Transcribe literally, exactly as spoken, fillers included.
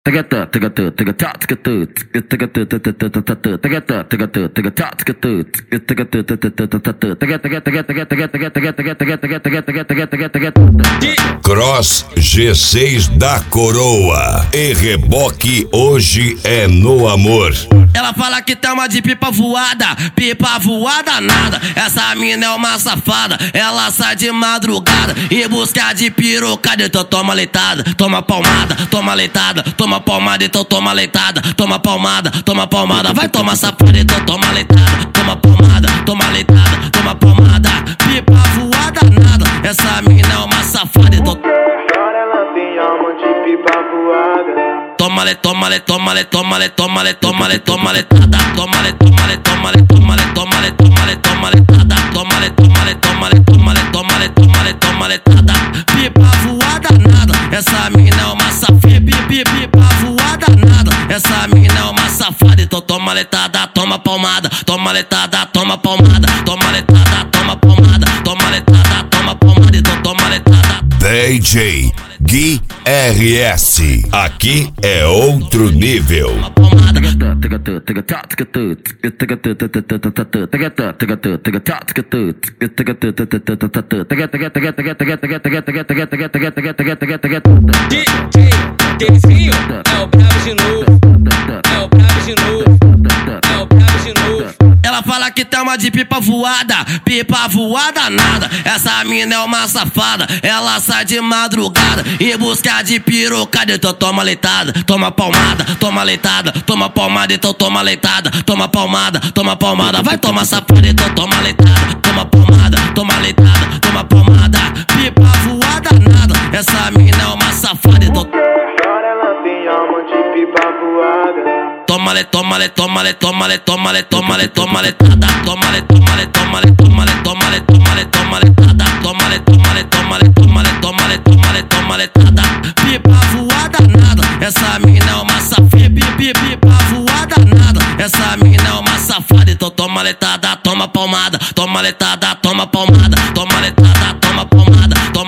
Cross G seis da Coroa e reboque hoje é no amor. Ela fala que tem uma de pipa voada, pipa voada nada. Essa mina é uma safada, ela sai de madrugada e busca de pirocada. Então toma leitada, toma palmada, toma leitada, toma palmada, então toma leitada, toma palmada, toma palmada. Vai tomar safada, então toma leitada, toma palmada, toma leitada, toma palmada. Pipa voada nada, essa mina é uma safada, então ela tem alma de pipa voada. Toma-le, toma-le, toma-le, toma-le, toma-le, toma-le, toma-le, tada. Toma-le, toma-le, toma-le, toma-le, toma-le, toma-le, toma-le, tada. Toma-le, toma-le, toma-le, toma-le, toma-le, toma-le, toma-le, tada. Pipa voada nada, essa mina é uma safada. Pipa voada nada, essa mina é uma safada. Então toma letada, toma palmada, toma letada, toma palmada, toma letada, toma palmada, toma letada, toma palmada. Então toma letada. D J Gui R S, aqui é outro nível. D J Dezinho é o brabo de novo, é o brabo de novo, é o brabo de novo. Ela fala que tem uma de pipa voada, pipa voada nada. Essa mina é uma safada, ela sai de madrugada e busca de pirocada. Então toma leitada, toma palmada, toma leitada, toma palmada, então toma leitada, toma palmada, toma palmada. Vai tomar safada, então toma leitada, toma palmada, toma leitada, toma palmada. Pipa voada nada, essa mina é uma safada, então ela tem alma de pipa voada. Toma-le, toma-le, toma-le, toma-le, toma-le, toma-le, toma-le, tada. Toma-le, toma-le, toma-le, toma-le, toma-le, toma-le, toma-le, tada. Toma-le, toma-le, toma-le, toma-le, toma-le, toma-le, toma-le, tada. Pipa voada nada, essa mina é uma safada. Pipa voada nada, essa mina é uma safada. Então toma-le tada, toma palmada, toma-le tada, toma palmada, toma-le tada, toma palmada.